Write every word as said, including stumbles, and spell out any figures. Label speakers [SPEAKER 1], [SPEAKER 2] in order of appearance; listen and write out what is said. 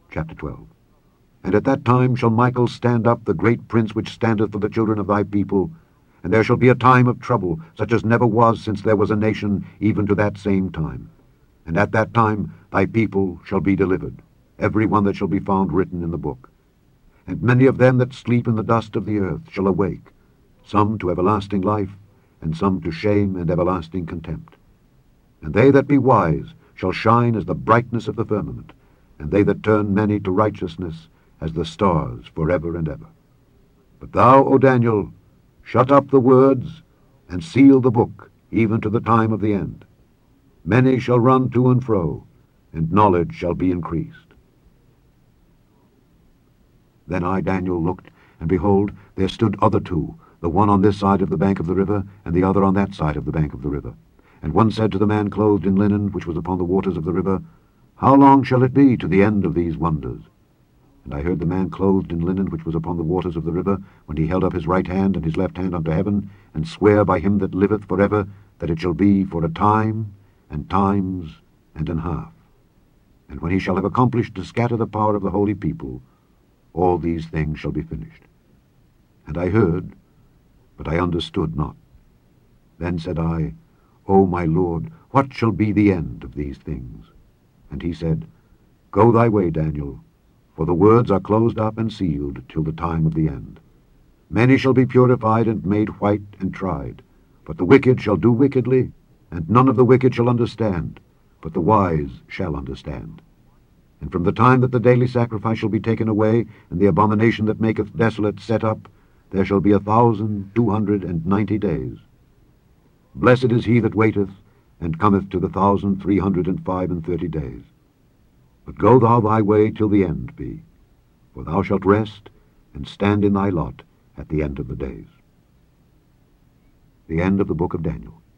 [SPEAKER 1] Chapter twelve. And at that time shall Michael stand up, the great prince which standeth for the children of thy people, and there shall be a time of trouble, such as never was since there was a nation, even to that same time. And at that time thy people shall be delivered, every one that shall be found written in the book. And many of them that sleep in the dust of the earth shall awake, some to everlasting life, and some to shame and everlasting contempt. And they that be wise shall shine as the brightness of the firmament, and they that turn many to righteousness as the stars forever and ever. But thou, O Daniel, shut up the words, and seal the book, even to the time of the end. Many shall run to and fro, and knowledge shall be increased. Then I, Daniel, looked, and behold, there stood other two, the one on this side of the bank of the river, and the other on that side of the bank of the river. And one said to the man clothed in linen, which was upon the waters of the river, How long shall it be to the end of these wonders? And I heard the man clothed in linen, which was upon the waters of the river, when he held up his right hand and his left hand unto heaven, and swear by him that liveth for ever, that it shall be for a time, and times, and an half. And when he shall have accomplished to scatter the power of the holy people, all these things shall be finished. And I heard, but I understood not. Then said I, O my Lord, what shall be the end of these things? And he said, Go thy way, Daniel, for the words are closed up and sealed till the time of the end. Many shall be purified and made white and tried, but the wicked shall do wickedly, and none of the wicked shall understand, but the wise shall understand. And from the time that the daily sacrifice shall be taken away, and the abomination that maketh desolate set up, there shall be a thousand two hundred and ninety days. Blessed is he that waiteth, and cometh to the thousand three hundred and five and thirty days. But go thou thy way till the end be, for thou shalt rest, and stand in thy lot at the end of the days. The end of the book of Daniel.